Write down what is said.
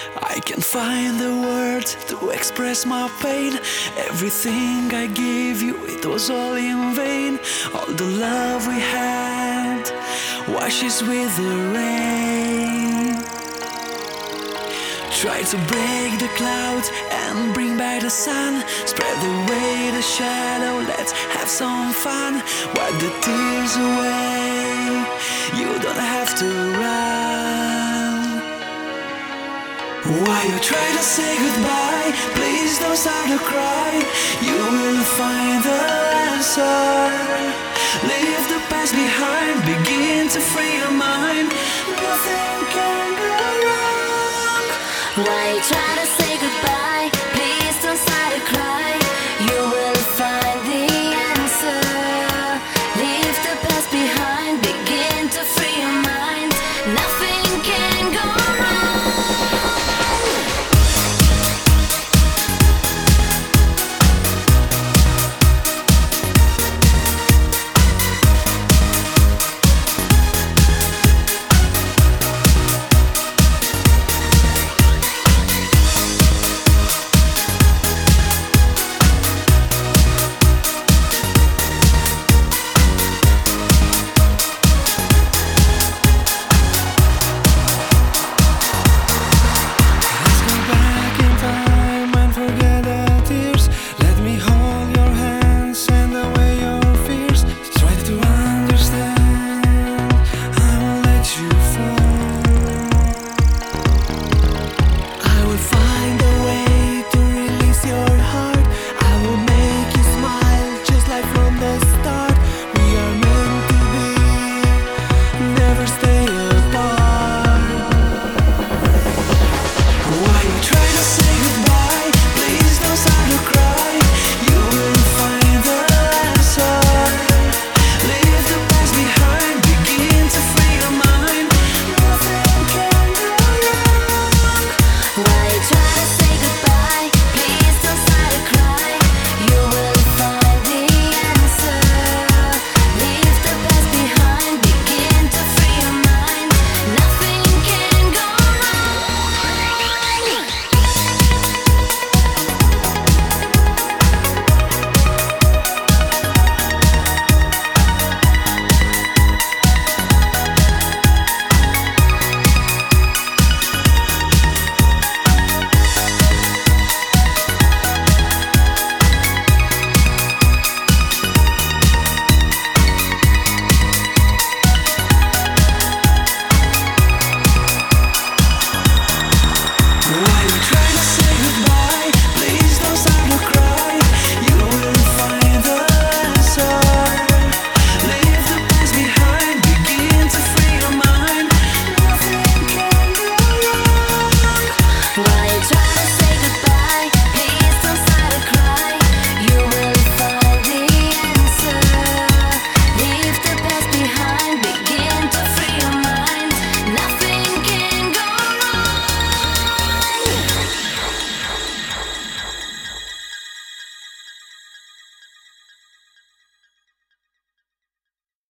I can't find the words to express my pain. Everything I gave you, it was all in vain. All the love we had washes with the rain. Try to break the clouds and bring back the sun. Spread away the shadow, let's have some fun. Wipe the tears away, you don't have to run. While you try to say goodbye, please don't start to cry. You will find the answer. Leave the past behind, begin to free your mind. Nothing can go wrong. Why you try to say goodbye? Please don't start to cry.